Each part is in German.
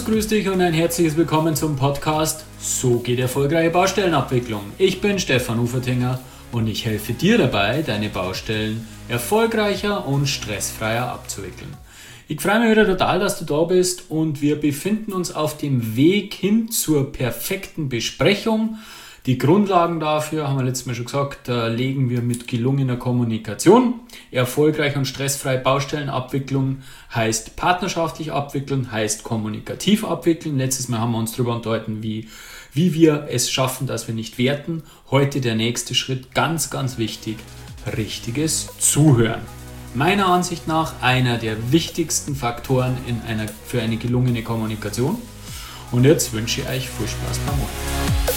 grüß dich und ein herzliches Willkommen zum Podcast So geht erfolgreiche Baustellenabwicklung. Ich bin Stefan Ufertinger und ich helfe dir dabei, deine Baustellen erfolgreicher und stressfreier abzuwickeln. Ich freue mich wieder total, dass du da bist und wir befinden uns auf dem Weg hin zur perfekten Besprechung. Die Grundlagen dafür, haben wir letztes Mal schon gesagt, legen wir mit gelungener Kommunikation. Erfolgreich und stressfrei Baustellenabwicklung heißt partnerschaftlich abwickeln, heißt kommunikativ abwickeln. Letztes Mal haben wir uns darüber unterhalten, wie wir es schaffen, dass wir nicht werten. Heute der nächste Schritt, ganz, ganz wichtig, richtiges Zuhören. Meiner Ansicht nach einer der wichtigsten Faktoren für eine gelungene Kommunikation. Und jetzt wünsche ich euch viel Spaß beim Ohren.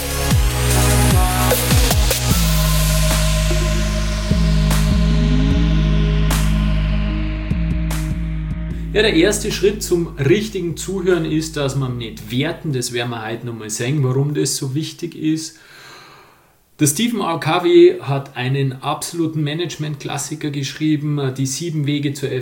Ja, der erste Schritt zum richtigen Zuhören ist, dass man nicht werten, das werden wir heute nochmal sehen, warum das so wichtig ist. Der Stephen R. Covey hat einen absoluten Management-Klassiker geschrieben, die 7 Wege zur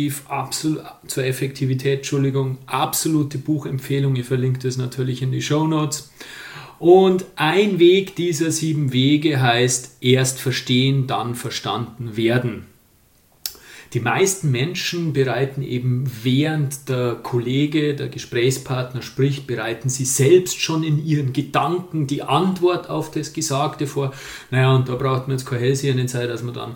Effektivität, absolute Buchempfehlung, ich verlinke das natürlich in die Shownotes. Und ein Weg dieser 7 Wege heißt, erst verstehen, dann verstanden werden. Die meisten Menschen bereiten eben während der Kollege, der Gesprächspartner spricht, bereiten sie selbst schon in ihren Gedanken die Antwort auf das Gesagte vor. Naja, und da braucht man jetzt keine Hellsehende sein, dass man dann,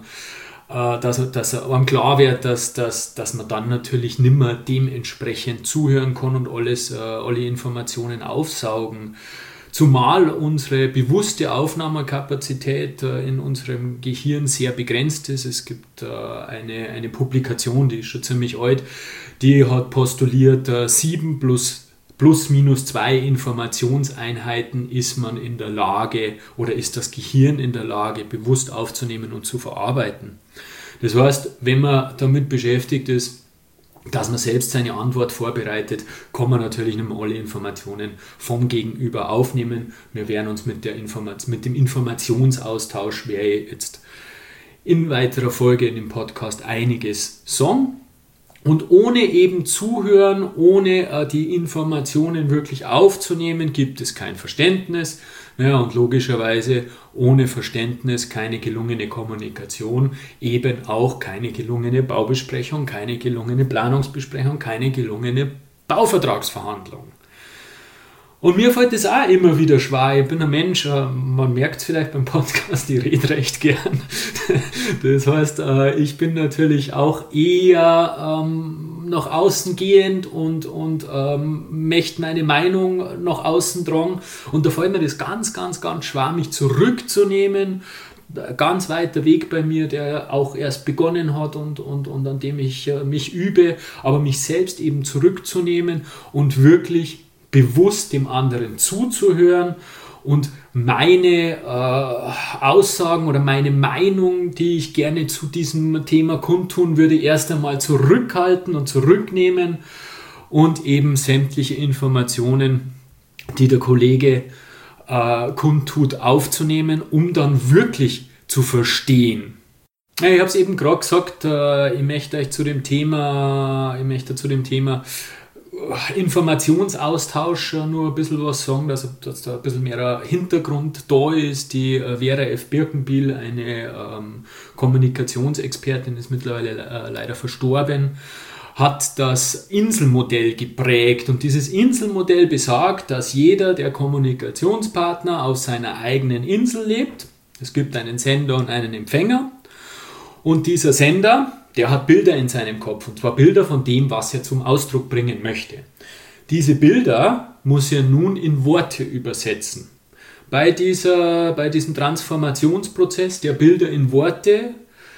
dass einem klar wird, dass man dann natürlich nimmer dementsprechend zuhören kann und alle Informationen aufsaugen. Zumal unsere bewusste Aufnahmekapazität in unserem Gehirn sehr begrenzt ist. Es gibt eine Publikation, die ist schon ziemlich alt, die hat postuliert, 7 plus minus 2 Informationseinheiten ist man in der Lage oder ist das Gehirn in der Lage, bewusst aufzunehmen und zu verarbeiten. Das heißt, wenn man damit beschäftigt ist, dass man selbst seine Antwort vorbereitet, kann man natürlich nicht mehr alle Informationen vom Gegenüber aufnehmen. Wir werden uns mit dem Informationsaustausch, werde ich jetzt in weiterer Folge in dem Podcast einiges sagen. Und ohne eben Zuhören, ohne die Informationen wirklich aufzunehmen, gibt es kein Verständnis. Ja, und logischerweise ohne Verständnis keine gelungene Kommunikation, eben auch keine gelungene Baubesprechung, keine gelungene Planungsbesprechung, keine gelungene Bauvertragsverhandlung. Und mir fällt das auch immer wieder schwer. Ich bin ein Mensch, man merkt es vielleicht beim Podcast, ich rede recht gern. Das heißt, ich bin natürlich auch eher nach außen gehend und möchte meine Meinung nach außen tragen. Und da fällt mir das ganz, ganz, ganz schwer, mich zurückzunehmen. Ganz weiter Weg bei mir, der auch erst begonnen hat und an dem ich mich übe, aber mich selbst eben zurückzunehmen und wirklich bewusst dem anderen zuzuhören und meine Aussagen oder meine Meinung, die ich gerne zu diesem Thema kundtun würde, erst einmal zurückhalten und zurücknehmen und eben sämtliche Informationen, die der Kollege kundtut, aufzunehmen, um dann wirklich zu verstehen. Ja, ich habe es eben gerade gesagt, ich möchte zu dem Thema Informationsaustausch nur ein bisschen was sagen, dass da ein bisschen mehr Hintergrund da ist. Die Vera F. Birkenbiel, eine Kommunikationsexpertin, ist mittlerweile leider verstorben, hat das Inselmodell geprägt. Und dieses Inselmodell besagt, dass jeder der Kommunikationspartner auf seiner eigenen Insel lebt. Es gibt einen Sender und einen Empfänger. Und dieser Sender, der hat Bilder in seinem Kopf, und zwar Bilder von dem, was er zum Ausdruck bringen möchte. Diese Bilder muss er nun in Worte übersetzen. Bei diesem Transformationsprozess der Bilder in Worte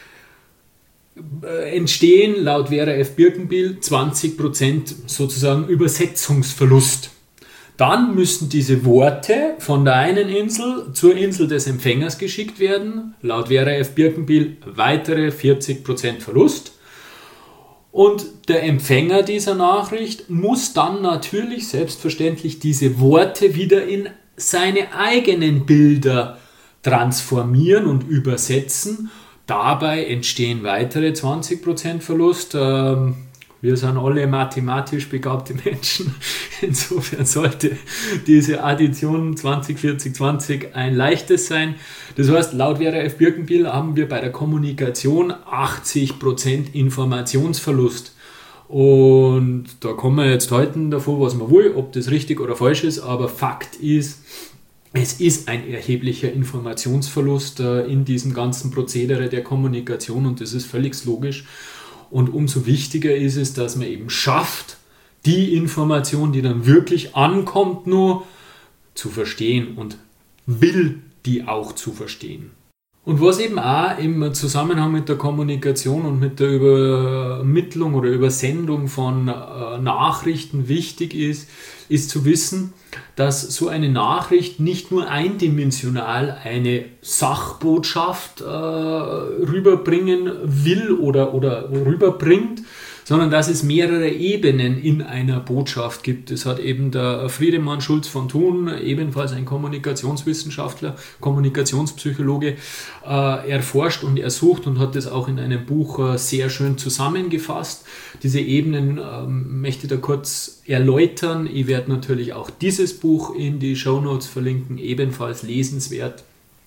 entstehen laut Vera F. Birkenbiel 20% sozusagen Übersetzungsverlust. Dann müssen diese Worte von der einen Insel zur Insel des Empfängers geschickt werden. Laut Vera F. Birkenbiel weitere 40% Verlust. Und der Empfänger dieser Nachricht muss dann natürlich selbstverständlich diese Worte wieder in seine eigenen Bilder transformieren und übersetzen. Dabei entstehen weitere 20% Verlust. Wir sind alle mathematisch begabte Menschen. Insofern sollte diese Addition 20-40-20 ein leichtes sein. Das heißt, laut Vera F. Birkenbiel haben wir bei der Kommunikation 80% Informationsverlust. Und da kann man jetzt halten davon, was man will, ob das richtig oder falsch ist, aber Fakt ist, es ist ein erheblicher Informationsverlust in diesem ganzen Prozedere der Kommunikation und das ist völlig logisch. Und umso wichtiger ist es, dass man eben schafft, die Information, die dann wirklich ankommt, nur zu verstehen und will die auch zu verstehen. Und was eben auch im Zusammenhang mit der Kommunikation und mit der Übermittlung oder Übersendung von Nachrichten wichtig ist, ist zu wissen, dass so eine Nachricht nicht nur eindimensional eine Sachbotschaft rüberbringen will oder rüberbringt, sondern dass es mehrere Ebenen in einer Botschaft gibt. Das hat eben der Friedemann Schulz von Thun, ebenfalls ein Kommunikationswissenschaftler, Kommunikationspsychologe, erforscht und ersucht und hat das auch in einem Buch sehr schön zusammengefasst. Diese Ebenen möchte ich da kurz erläutern. Ich werde natürlich auch dieses Buch in die Shownotes verlinken, ebenfalls lesenswert.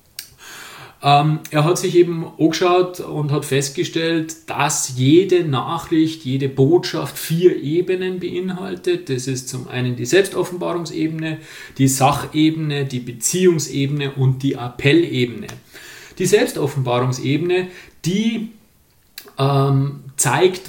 Er hat sich eben angeschaut und hat festgestellt, dass jede Nachricht, jede Botschaft 4 Ebenen beinhaltet. Das ist zum einen die Selbstoffenbarungsebene, die Sachebene, die Beziehungsebene und die Appellebene. Die Selbstoffenbarungsebene, die zeigt,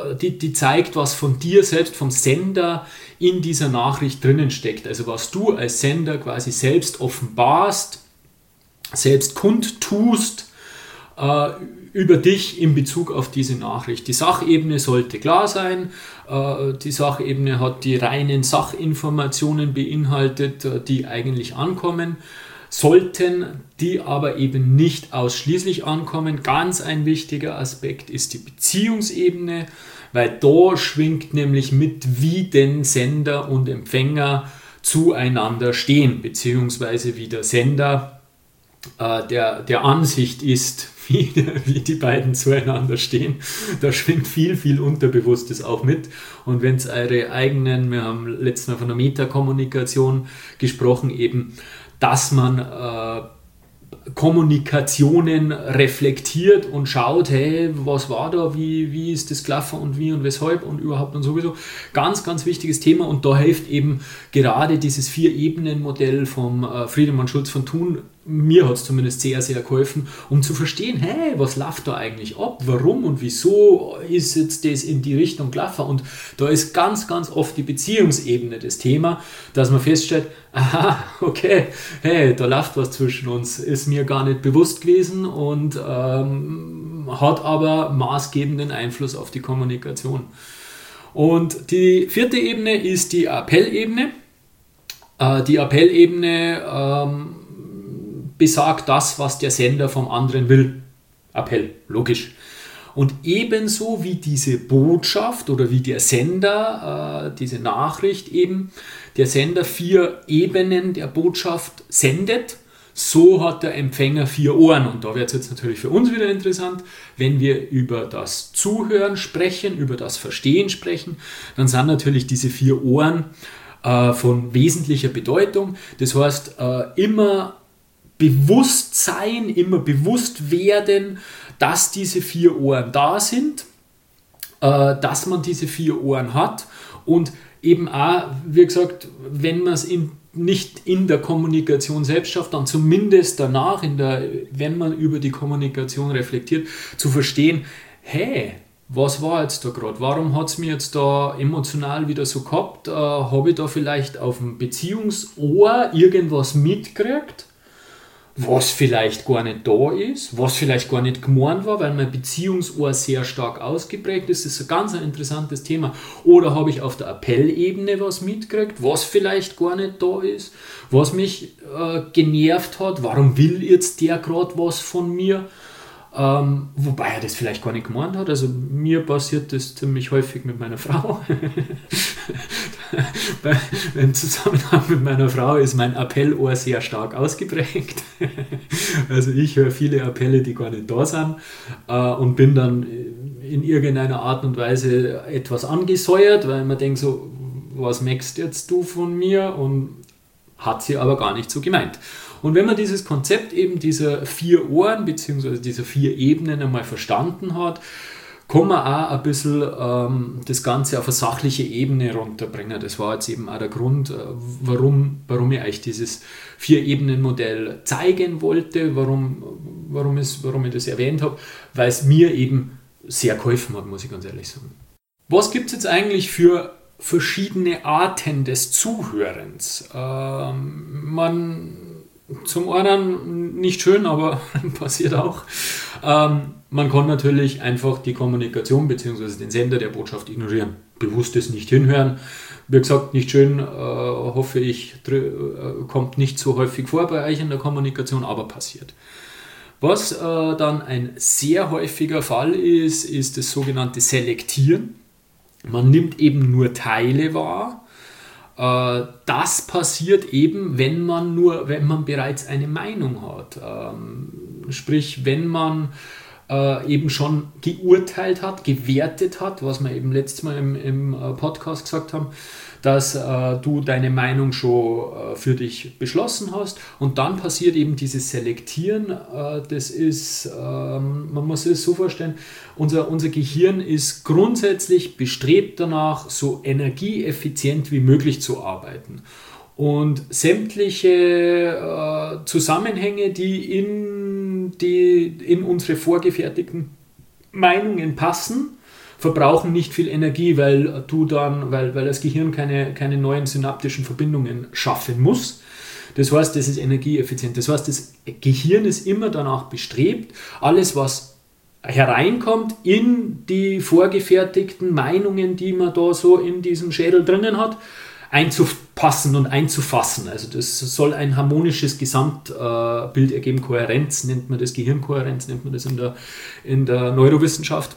was von dir selbst, vom Sender in dieser Nachricht drinnen steckt. Also was du als Sender quasi selbst offenbarst, selbst kundtust über dich in Bezug auf diese Nachricht. Die Sachebene sollte klar sein. Die Sachebene hat die reinen Sachinformationen beinhaltet, die eigentlich ankommen sollten, die aber eben nicht ausschließlich ankommen. Ganz ein wichtiger Aspekt ist die Beziehungsebene, weil da schwingt nämlich mit, wie denn Sender und Empfänger zueinander stehen, beziehungsweise wie der Sender der Ansicht ist, wie die beiden zueinander stehen. Da schwingt viel Unterbewusstes auch mit. Und wenn es eure eigenen, wir haben letztes Mal von der Metakommunikation gesprochen, eben, dass man Kommunikationen reflektiert und schaut, hey, was war da, wie ist das gelaufen und wie und weshalb und überhaupt und sowieso. Ganz wichtiges Thema und da hilft eben gerade dieses 4-Ebenen-Modell vom Friedemann Schulz von Thun. Mir hat es zumindest sehr geholfen, um zu verstehen, hey, was läuft da eigentlich ab, warum und wieso ist jetzt das in die Richtung gelaufen. Und da ist ganz oft die Beziehungsebene das Thema, dass man feststellt, aha, okay, hey, da läuft was zwischen uns, ist mir gar nicht bewusst gewesen und hat aber maßgebenden Einfluss auf die Kommunikation. Und die 4. Ebene ist die Appellebene. Die Appellebene besagt das, was der Sender vom anderen will. Appell, logisch. Und ebenso wie diese Botschaft oder wie der Sender, diese Nachricht eben, der Sender 4 Ebenen der Botschaft sendet, so hat der Empfänger 4 Ohren. Und da wird es jetzt natürlich für uns wieder interessant, wenn wir über das Zuhören sprechen, über das Verstehen sprechen, dann sind natürlich diese 4 Ohren von wesentlicher Bedeutung. Das heißt, immer Bewusstsein, immer bewusst werden, dass diese 4 Ohren da sind, dass man diese 4 Ohren hat und eben auch, wie gesagt, wenn man es nicht in der Kommunikation selbst schafft, dann zumindest danach, wenn man über die Kommunikation reflektiert, zu verstehen, hey, was war jetzt da gerade? Warum hat es mir jetzt da emotional wieder so gehabt? Habe ich da vielleicht auf dem Beziehungsohr irgendwas mitgekriegt, was vielleicht gar nicht da ist, was vielleicht gar nicht gemeint war, weil mein Beziehungsohr sehr stark ausgeprägt ist. Das ist ein ganz interessantes Thema. Oder habe ich auf der Appellebene was mitgekriegt, was vielleicht gar nicht da ist, was mich genervt hat, warum will jetzt der gerade was von mir? Wobei er das vielleicht gar nicht gemeint hat. Also mir passiert das ziemlich häufig mit meiner Frau. Im Zusammenhang mit meiner Frau ist mein Appellohr sehr stark ausgeprägt. Also ich höre viele Appelle, die gar nicht da sind und bin dann in irgendeiner Art und Weise etwas angesäuert, weil man denkt so, was merkst jetzt du von mir? Und hat sie aber gar nicht so gemeint. Und wenn man dieses Konzept eben dieser 4 Ohren bzw. dieser 4 Ebenen einmal verstanden hat, kann man auch ein bisschen das Ganze auf eine sachliche Ebene runterbringen. Das war jetzt eben auch der Grund, warum ich euch dieses 4-Ebenen-Modell zeigen wollte, warum ich das erwähnt habe, weil es mir eben sehr geholfen hat, muss ich ganz ehrlich sagen. Was gibt es jetzt eigentlich für verschiedene Arten des Zuhörens? Zum einen nicht schön, aber passiert auch. Man kann natürlich einfach die Kommunikation bzw. den Sender der Botschaft ignorieren. Bewusstes nicht hinhören. Wie gesagt, nicht schön, hoffe ich, kommt nicht so häufig vor bei euch in der Kommunikation, aber passiert. Was dann ein sehr häufiger Fall ist das sogenannte Selektieren. Man nimmt eben nur Teile wahr. Das passiert eben, wenn man bereits eine Meinung hat. Sprich, wenn man eben schon geurteilt hat, gewertet hat, was wir eben letztes Mal im Podcast gesagt haben, dass du deine Meinung schon für dich beschlossen hast und dann passiert eben dieses Selektieren. Das ist, man muss es so vorstellen, unser Gehirn ist grundsätzlich bestrebt danach, so energieeffizient wie möglich zu arbeiten. Und sämtliche Zusammenhänge, die in unsere vorgefertigten Meinungen passen, verbrauchen nicht viel Energie, weil das Gehirn keine neuen synaptischen Verbindungen schaffen muss. Das heißt, das ist energieeffizient. Das heißt, das Gehirn ist immer danach bestrebt, alles, was hereinkommt in die vorgefertigten Meinungen, die man da so in diesem Schädel drinnen hat, einzupassen und einzufassen. Also das soll ein harmonisches Gesamtbild ergeben. Kohärenz nennt man das, Gehirnkohärenz nennt man das in der Neurowissenschaft.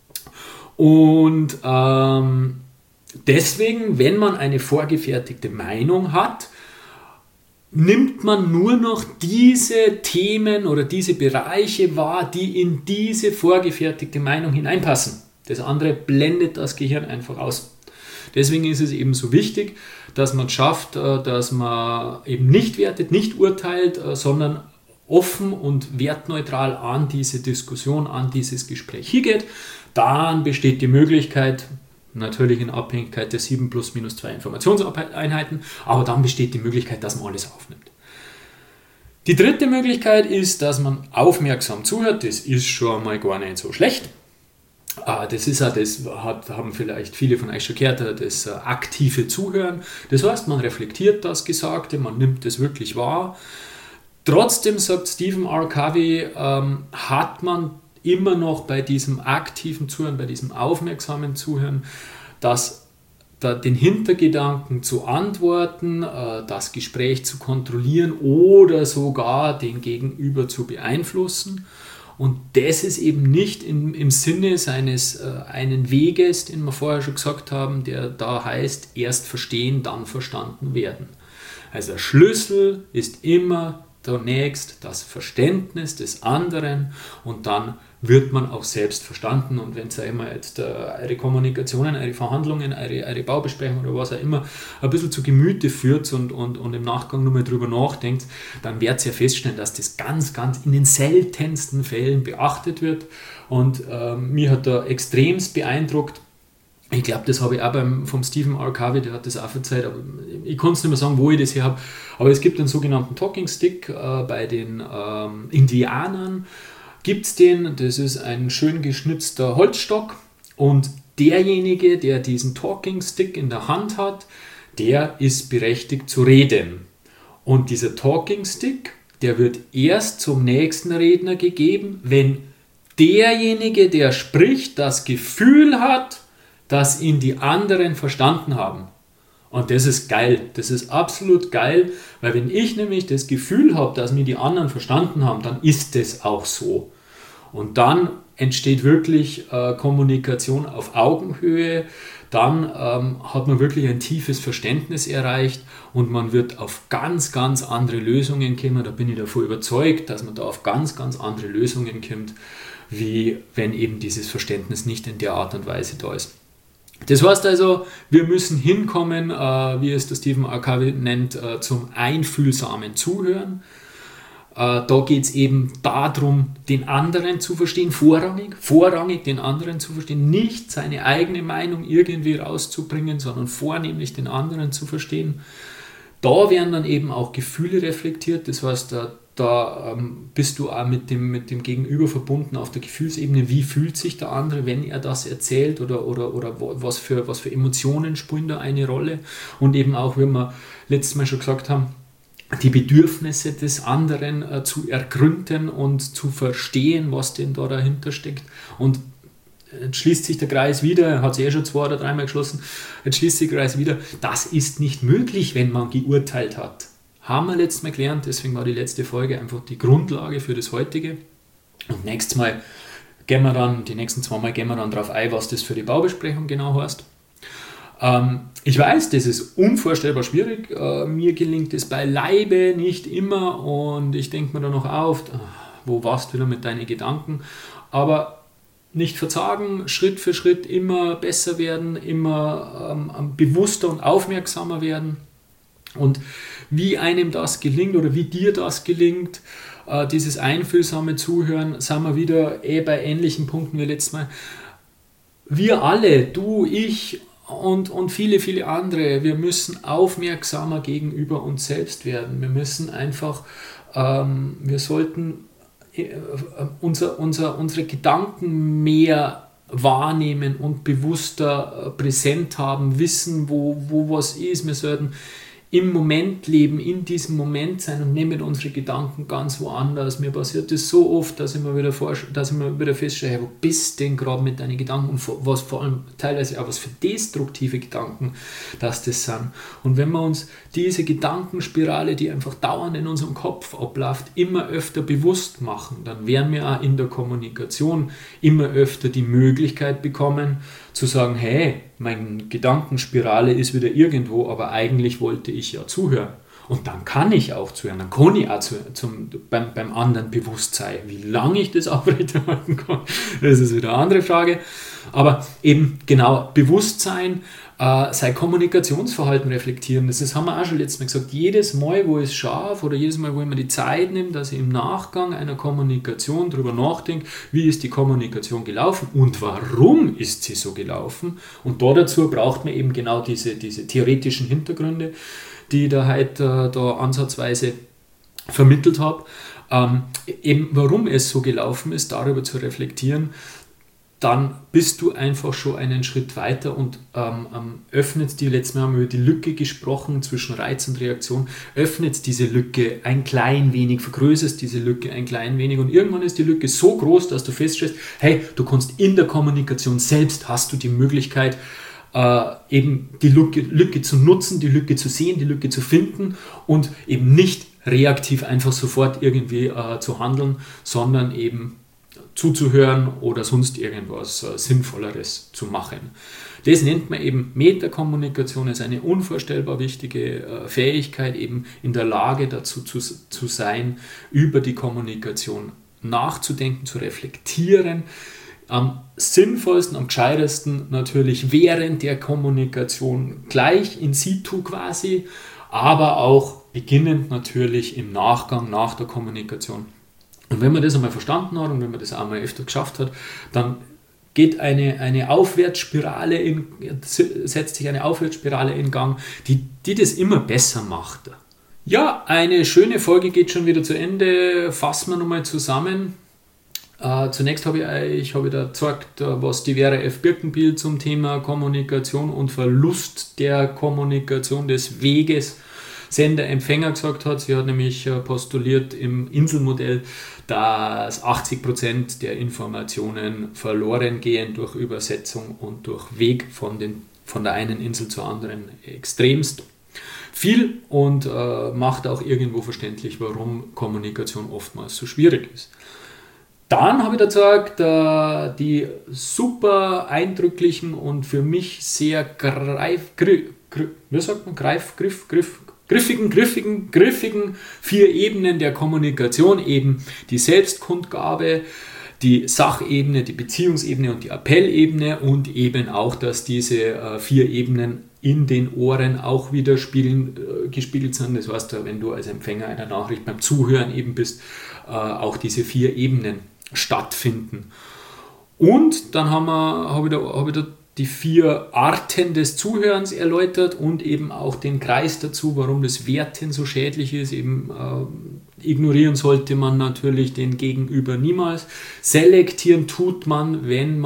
Und deswegen, wenn man eine vorgefertigte Meinung hat, nimmt man nur noch diese Themen oder diese Bereiche wahr, die in diese vorgefertigte Meinung hineinpassen. Das andere blendet das Gehirn einfach aus. Deswegen ist es eben so wichtig, dass man es schafft, dass man eben nicht wertet, nicht urteilt, sondern offen und wertneutral an diese Diskussion, an dieses Gespräch hingeht. Dann besteht die Möglichkeit, natürlich in Abhängigkeit der 7 plus minus 2 Informationseinheiten, aber dann besteht die Möglichkeit, dass man alles aufnimmt. Die dritte Möglichkeit ist, dass man aufmerksam zuhört. Das ist schon mal gar nicht so schlecht. Haben vielleicht viele von euch schon gehört, das aktive Zuhören. Das heißt, man reflektiert das Gesagte, man nimmt es wirklich wahr. Trotzdem, sagt Stephen R. Covey, hat man immer noch bei diesem aktiven Zuhören, bei diesem aufmerksamen Zuhören, den Hintergedanken zu antworten, das Gespräch zu kontrollieren oder sogar den Gegenüber zu beeinflussen. Und das ist eben nicht im Sinne seines einen Weges, den wir vorher schon gesagt haben, der da heißt, erst verstehen, dann verstanden werden. Also der Schlüssel ist immer zunächst das Verständnis des anderen und dann wird man auch selbst verstanden. Und wenn ihr immer jetzt eure Kommunikationen, eure Verhandlungen, eure Baubesprechungen oder was auch immer ein bisschen zu Gemüte führt und im Nachgang nochmal drüber nachdenkt, dann werdet ihr feststellen, dass das ganz, ganz in den seltensten Fällen beachtet wird. Und mich hat da extremst beeindruckt. Ich glaube, das habe ich auch vom Stephen R. Covey, der hat das auch verzeiht, aber ich kann es nicht mehr sagen, wo ich das her habe. Aber es gibt einen sogenannten Talking Stick bei den Indianern. Gibt es den, das ist ein schön geschnitzter Holzstock und derjenige, der diesen Talking Stick in der Hand hat, der ist berechtigt zu reden. Und dieser Talking Stick, der wird erst zum nächsten Redner gegeben, wenn derjenige, der spricht, das Gefühl hat, dass ihn die anderen verstanden haben. Und das ist geil, das ist absolut geil, weil wenn ich nämlich das Gefühl habe, dass mir die anderen verstanden haben, dann ist das auch so. Und dann entsteht wirklich Kommunikation auf Augenhöhe. Dann hat man wirklich ein tiefes Verständnis erreicht und man wird auf ganz, ganz andere Lösungen kommen. Da bin ich davon überzeugt, dass man da auf ganz, ganz andere Lösungen kommt, wie wenn eben dieses Verständnis nicht in der Art und Weise da ist. Das heißt also, wir müssen hinkommen, wie es der Stephen R. Covey nennt, zum einfühlsamen Zuhören. Da geht es eben darum, den anderen zu verstehen, vorrangig den anderen zu verstehen, nicht seine eigene Meinung irgendwie rauszubringen, sondern vornehmlich den anderen zu verstehen. Da werden dann eben auch Gefühle reflektiert, das heißt, da bist du auch mit dem Gegenüber verbunden auf der Gefühlsebene. Wie fühlt sich der andere, wenn er das erzählt oder was für Emotionen spielen da eine Rolle? Und eben auch, wie wir letztes Mal schon gesagt haben, die Bedürfnisse des anderen zu ergründen und zu verstehen, was denn da dahinter steckt. Und jetzt schließt sich der Kreis wieder, er hat es schon 2 oder 3 Mal geschlossen, jetzt schließt sich der Kreis wieder. Das ist nicht möglich, wenn man geurteilt hat. Haben wir letztes Mal gelernt, deswegen war die letzte Folge einfach die Grundlage für das heutige. Und nächstes Mal die nächsten 2 Mal gehen wir dann darauf ein, was das für die Baubesprechung genau heißt. Ich weiß, das ist unvorstellbar schwierig. Mir gelingt es beileibe nicht immer und ich denke mir dann noch auf, wo warst du wieder mit deinen Gedanken? Aber nicht verzagen, Schritt für Schritt immer besser werden, immer bewusster und aufmerksamer werden. Und wie einem das gelingt oder wie dir das gelingt, dieses einfühlsame Zuhören, sind wir wieder bei ähnlichen Punkten wie letztes Mal. Wir alle, du, ich und viele, viele andere, wir müssen aufmerksamer gegenüber uns selbst werden. Wir müssen einfach, wir sollten unsere Gedanken mehr wahrnehmen und bewusster präsent haben, wissen, wo was ist. Wir sollten im Moment leben, in diesem Moment sein und nehmen unsere Gedanken ganz woanders. Mir passiert das so oft, dass ich mir wieder feststelle, hey, wo bist du denn gerade mit deinen Gedanken und was vor allem teilweise auch was für destruktive Gedanken das sind. Und wenn wir uns diese Gedankenspirale, die einfach dauernd in unserem Kopf abläuft, immer öfter bewusst machen, dann werden wir auch in der Kommunikation immer öfter die Möglichkeit bekommen, zu sagen, hey, meine Gedankenspirale ist wieder irgendwo, aber eigentlich wollte ich ja zuhören. Und dann kann ich auch zuhören, dann kann ich auch beim anderen bewusst sein. Wie lange ich das aufrechterhalten kann, das ist wieder eine andere Frage. Aber eben genau, Bewusstsein, sein Kommunikationsverhalten reflektieren. Das haben wir auch schon letztes Mal gesagt. Jedes Mal, wo ich es schaffe oder jedes Mal, wo ich mir die Zeit nehme, dass ich im Nachgang einer Kommunikation darüber nachdenke, wie ist die Kommunikation gelaufen und warum ist sie so gelaufen. Und dazu braucht man eben genau diese theoretischen Hintergründe, die ich da heute ansatzweise vermittelt habe. Eben warum es so gelaufen ist, darüber zu reflektieren. Dann bist du einfach schon einen Schritt weiter und öffnest letztes Mal haben wir über die Lücke gesprochen zwischen Reiz und Reaktion, öffnest diese Lücke ein klein wenig, vergrößerst diese Lücke ein klein wenig und irgendwann ist die Lücke so groß, dass du feststellst, hey, du kannst in der Kommunikation selbst, hast du die Möglichkeit, eben die Lücke zu nutzen, die Lücke zu sehen, die Lücke zu finden und eben nicht reaktiv einfach sofort irgendwie zu handeln, sondern eben zuzuhören oder sonst irgendwas Sinnvolleres zu machen. Das nennt man eben Metakommunikation, ist eine unvorstellbar wichtige Fähigkeit, eben in der Lage dazu zu sein, über die Kommunikation nachzudenken, zu reflektieren. Am sinnvollsten, am gescheitesten natürlich während der Kommunikation gleich in situ quasi, aber auch beginnend natürlich im Nachgang, nach der Kommunikation. Und wenn man das einmal verstanden hat und wenn man das einmal öfter geschafft hat, dann geht eine Aufwärtsspirale setzt sich eine Aufwärtsspirale in Gang, die das immer besser macht. Ja, eine schöne Folge geht schon wieder zu Ende. Fassen wir nochmal zusammen. Zunächst habe ich da gezeigt, was die Vera F. Birkenbiel zum Thema Kommunikation und Verlust der Kommunikation des Weges Sender-Empfänger gesagt hat. Sie hat nämlich postuliert im Inselmodell, dass 80% der Informationen verloren gehen durch Übersetzung und durch Weg von der einen Insel zur anderen extremst viel und macht auch irgendwo verständlich, warum Kommunikation oftmals so schwierig ist. Dann habe ich dazu gesagt, die super eindrücklichen und für mich sehr griffigen 4 Ebenen der Kommunikation, eben die Selbstkundgabe, die Sachebene, die Beziehungsebene und die Appellebene und eben auch, dass diese 4 Ebenen in den Ohren auch wieder gespiegelt sind. Das heißt, wenn du als Empfänger einer Nachricht beim Zuhören eben bist, auch diese 4 Ebenen stattfinden. Und dann habe ich da die 4 Arten des Zuhörens erläutert und eben auch den Kreis dazu, warum das Werten so schädlich ist. Eben ignorieren sollte man natürlich den Gegenüber niemals. Selektieren tut man, wenn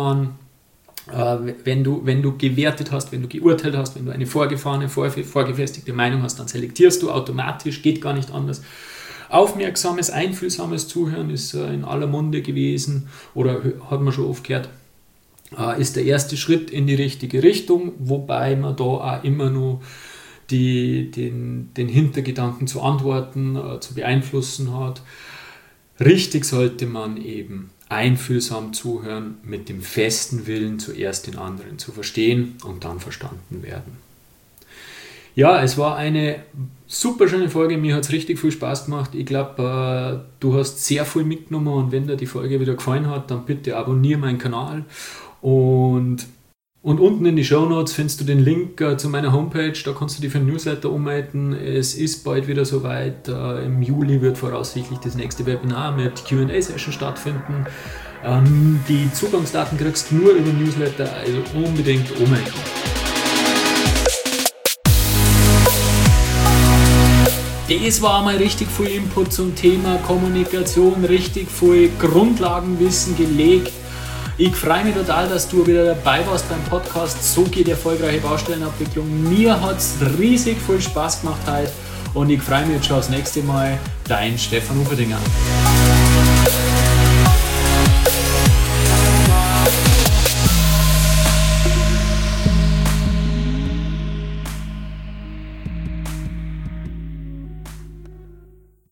du gewertet hast, wenn du geurteilt hast, wenn du eine vorgefestigte Meinung hast, dann selektierst du automatisch, geht gar nicht anders. Aufmerksames, einfühlsames Zuhören ist in aller Munde gewesen oder hat man schon oft gehört, ist der erste Schritt in die richtige Richtung, wobei man da auch immer nur den Hintergedanken zu antworten, zu beeinflussen hat. Richtig sollte man eben einfühlsam zuhören, mit dem festen Willen zuerst den anderen zu verstehen und dann verstanden werden. Ja, es war eine super schöne Folge, mir hat es richtig viel Spaß gemacht. Ich glaube, du hast sehr viel mitgenommen und wenn dir die Folge wieder gefallen hat, dann bitte abonniere meinen Kanal und unten in die Shownotes findest du den Link zu meiner Homepage, da kannst du dich für ein Newsletter ummelden. Es ist bald wieder soweit, im Juli wird voraussichtlich das nächste Webinar mit Q&A-Session stattfinden. Die Zugangsdaten kriegst du nur über Newsletter, also unbedingt ummelden. Das war mal richtig viel Input zum Thema Kommunikation, richtig viel Grundlagenwissen gelegt. Ich freue mich total, dass du wieder dabei warst beim Podcast So geht erfolgreiche Baustellenabwicklung. Mir hat es riesig viel Spaß gemacht heute und ich freue mich jetzt schon aufs nächste Mal. Dein Stefan Uferdinger.